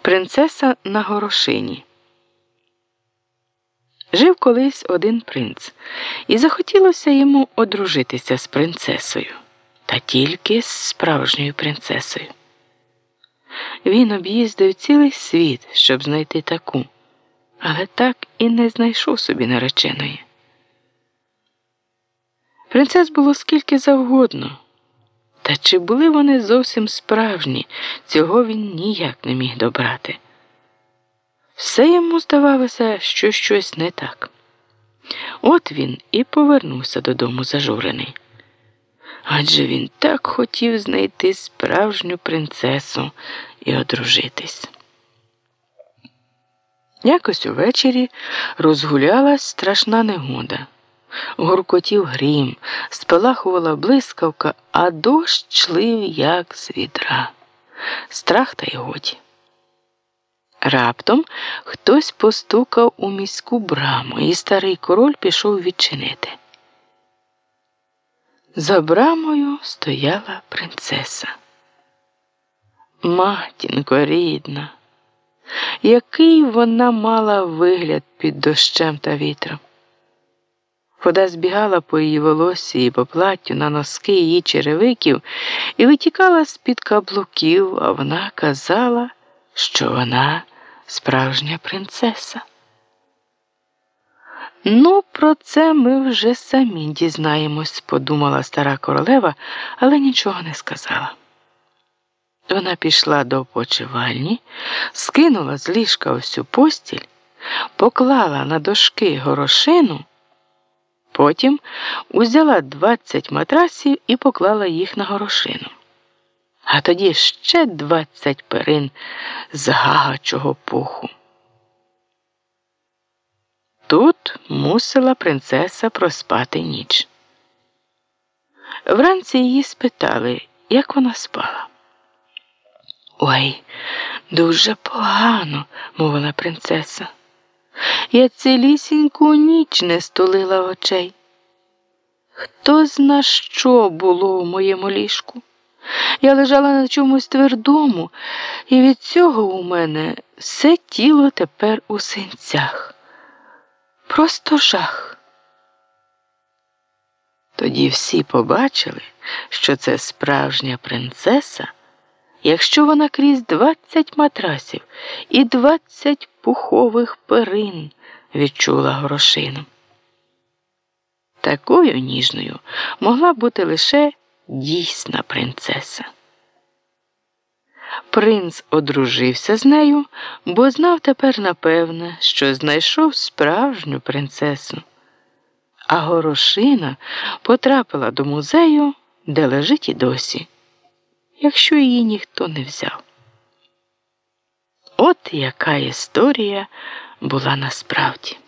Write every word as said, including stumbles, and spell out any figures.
Принцеса на горошині. Жив колись один принц, і захотілося йому одружитися з принцесою, та тільки з справжньою принцесою. Він об'їздив цілий світ, щоб знайти таку, але так і не знайшов собі нареченої. Принцес було скільки завгодно, та чи були вони зовсім справжні, цього він ніяк не міг добрати. Все йому здавалося, що щось не так. От він і повернувся додому зажурений. Адже він так хотів знайти справжню принцесу і одружитись. Якось увечері розгулялась страшна негода. Гуркотів грім, спалахувала блискавка, а дощ лив, як з відра. Страх та й годі. Раптом хтось постукав у міську браму, і старий король пішов відчинити. За брамою стояла принцеса. Матінко рідна, який вона мала вигляд під дощем та вітром. Вода збігала по її волоссі і по платтю на носки її черевиків і витікала з-під каблуків, а вона казала, що вона справжня принцеса. Ну, про це ми вже самі дізнаємось, подумала стара королева, але нічого не сказала. Вона пішла до опочивальні, скинула з ліжка всю постіль, поклала на дошки горошину, потім узяла двадцять матрасів і поклала їх на горошину. А тоді ще двадцять перин з гагачого пуху. Тут мусила принцеса проспати ніч. Вранці її спитали, як вона спала. «Ой, дуже погано», – мовила принцеса. «Я цілісіньку ніч не стулила очей. Хто зна, що було у моєму ліжку? Я лежала на чомусь твердому, і від цього у мене все тіло тепер у синцях. Просто жах». Тоді всі побачили, що це справжня принцеса, якщо вона крізь двадцять матрасів і двадцять пухових перин відчула горошину. Такою ніжною могла бути лише дійсна принцеса. Принц одружився з нею, бо знав тепер напевне, що знайшов справжню принцесу, а горошина потрапила до музею, де лежить і досі, якщо її ніхто не взяв. От яка історія була насправді.